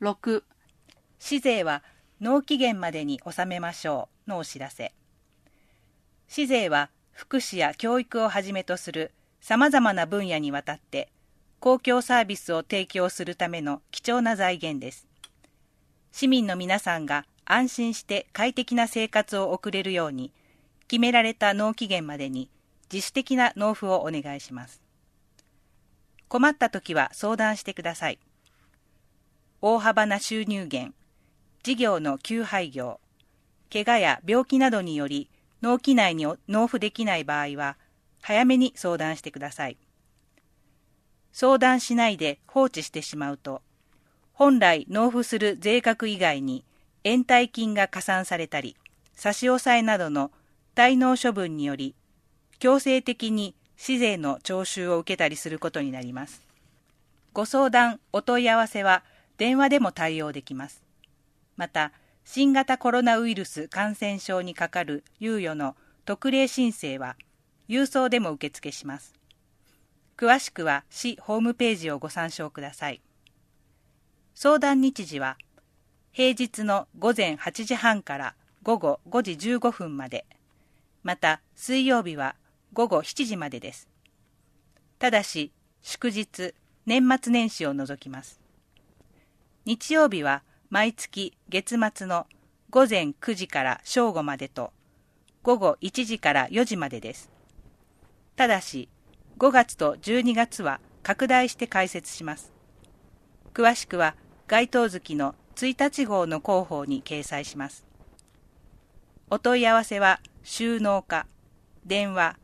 6、 市税は納期限までに納めましょうのお知らせ。市税は福祉や教育をはじめとするさまざまな分野にわたって公共サービスを提供するための貴重な財源です。市民の皆さんが安心して快適な生活を送れるように、決められた納期限までに自主的な納付をお願いします。困ったときは相談してください。大幅な収入減、事業の休廃業、怪我や病気などにより納期内に納付できない場合は、早めに相談してください。相談しないで放置してしまうと、本来納付する税額以外に延滞金が加算されたり、差し押さえなどの滞納処分により、強制的に市税の徴収を受けたりすることになります。ご相談、お問い合わせは電話でも対応できます。また、新型コロナウイルス感染症にかかる猶予の特例申請は、郵送でも受付します。詳しくは市ホームページをご参照ください。相談日時は、平日の午前8時半から午後5時15分まで、また水曜日は午後7時までです。ただし、祝日、年末年始を除きます。日曜日は毎月月末の午前9時から正午までと、午後1時から4時までです。ただし、5月と12月は拡大して解説します。詳しくは該当月の1日号の広報に掲載します。お問い合わせは収納課、電話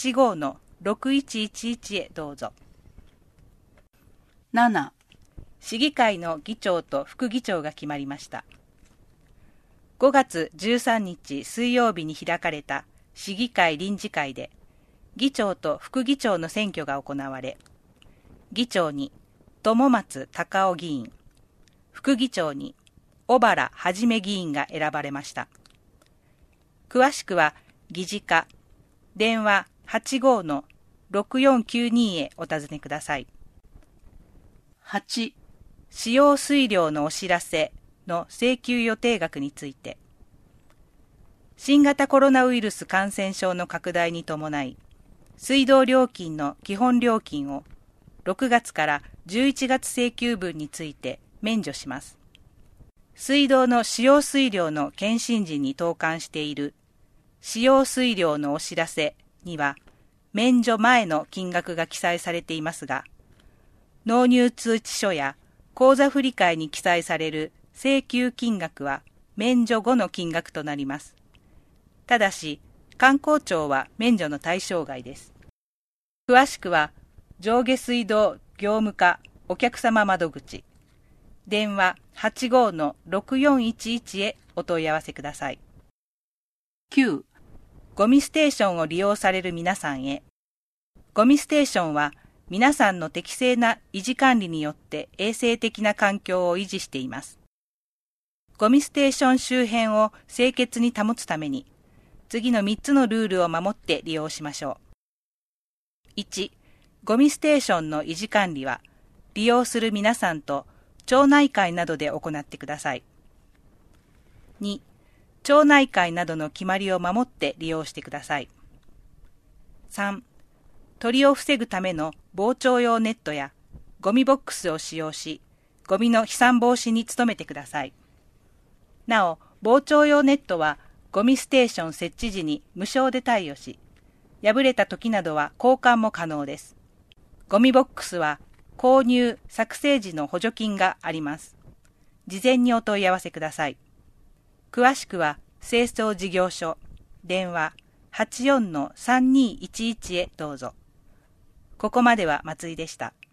85-6111 へどうぞ。 7、 市議会の議長と副議長が決まりました。5月13日水曜日に開かれた市議会臨時会で、議長と副議長の選挙が行われ、議長に友松隆夫議員、副議長に小原はじめ議員が選ばれました。詳しくは議事課、電話 85-6492 へお尋ねください。 8、 使用水量のお知らせの請求予定額について、新型コロナウイルス感染症の拡大に伴い、水道料金の基本料金を6月から11月請求分について免除します。水道の使用水量の検針時に投函している使用水量のお知らせには免除前の金額が記載されていますが、納入通知書や口座振替に記載される請求金額は免除後の金額となります。ただし、観光庁は免除の対象外です。詳しくは上下水道業務課お客様窓口、電話 85-6411 へお問い合わせください。 9、 ゴミステーションを利用される皆さんへ。ゴミステーションは皆さんの適正な維持管理によって衛生的な環境を維持しています。ゴミステーション周辺を清潔に保つために、次の3つのルールを守って利用しましょう。1、ゴミステーションの維持管理は、利用する皆さんと町内会などで行ってください。2、町内会などの決まりを守って利用してください。3、鳥を防ぐための防鳥用ネットやゴミボックスを使用し、ゴミの飛散防止に努めてください。なお、防鳥用ネットはゴミステーション設置時に無償で貸与し、破れた時などは交換も可能です。ゴミボックスは購入・作成時の補助金があります。事前にお問い合わせください。詳しくは清掃事業所、電話 84-3211 へどうぞ。ここまでは松井でした。